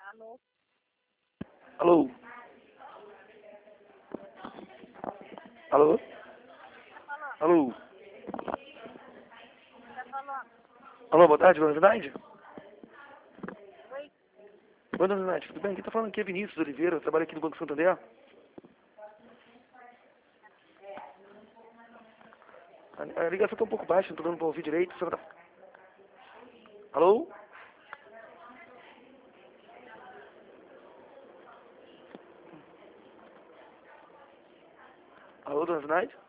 Alô? Alô? Alô? Tá falando? Alô? Tá falando? Alô, boa tarde, dona Zinaide? Oi? Oi, dona Zinaide, tudo bem? Quem tá falando aqui é Vinícius Oliveira, eu trabalho aqui no Banco Santander. A ligação tá um pouco baixa, não tô dando pra ouvir direito. Você tá... Alô? Alô, dona Zinaide?